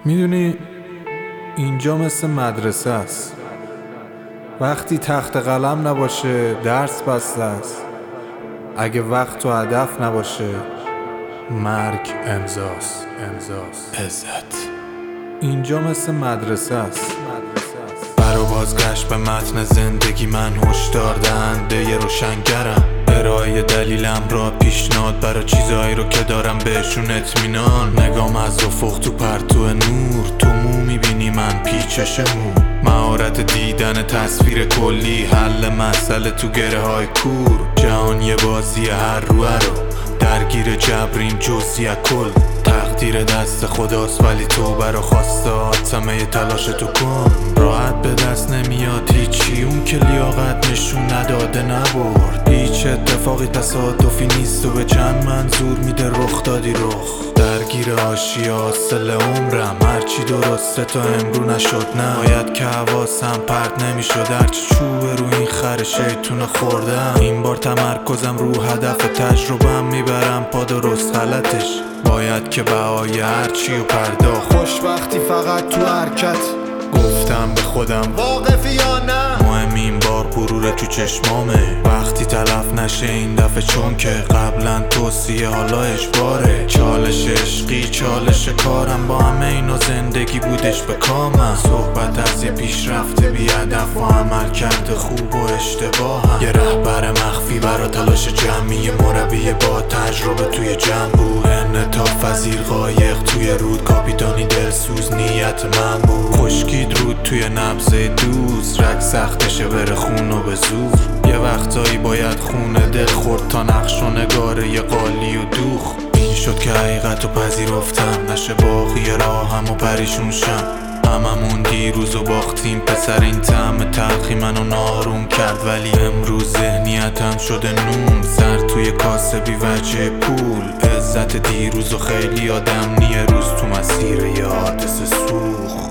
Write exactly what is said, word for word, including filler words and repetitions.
میدونی اینجا مثل مدرسه است. وقتی تخت قلم نباشه درس بسته است. اگه وقت و هدف نباشه مرگ امضاست. امضاست عزت. اینجا مثل مدرسه است. برا بازگشت به متن زندگی من هشدار دهنده روشنگرم. ارائه دلیلم را پیشنهاد برا چیزایی رو که دارم بهشون اطمینان. نگام از افق تو پرتو نور، تو مو میبینی من پیچش مو. مهارت دیدن تصویر کلی، حل مسئله تو گره های کور. جهان یه بازی هر روه رو درگیر جبریم جزئی از کل. تقدیر دست خداست ولی تو برا خواسته آتمه تلاش تو کن. راحت به دست نمیاد هیچی، اون که لیاقت نشون نداده نبرد. هیچ اتفاقی تصادفی نیست و به چند منظور میده رخ دادی رخ. درگیر آشی حاصل عمرم، هرچی درسته تا امرو نشد نه. باید که حواسم پرت نمیشد، هرچی چوبه رو این خر شیطون خوردم. این بار تمرکزم رو هدف، تجربهم میبرم پا درست غلطش. باید که بهای هرچی و پرداخت. خوشبختی فقط تو حرکت، گفتم به خودم واقفی یا نه. مهم این بار غرور تو چشمامه، وقتی تلف نشه این دفعه، چون که قبلا توصیه حالا اجباره. چالش عشقی چالش کارم، با همه اینا زندگی بودش به کامم. صحبت از یه پیشرفته بی هدف و عمل کرده خوب و اشتباهم. یه رهبر مخفی برا تلاش جمعی، مربی با تجربه توی جمع بود. انعطاف پذیر قایق توی رود، کاپیتانی دلسوز نیت من بود. خشکید رود توی نبضه دوست، رگ سختشه بره خون و به زور. یه وقتایی باید خونه دل خورد تا نقش و نگاره یه قالی و دوخ. این شد که حقیقت رو پذیرفتم، نشه باقی راهم و پریشون شم. هممون دیروز و باختیم پسر، این طعم تلخی منو ناروم کرد. ولی امروز ذهنیتم شده نون، سر توی کاسه بی وجه پول. عزت دیروز و خیلی آدم نیه روز تو مسیر یه حادثه سوخت.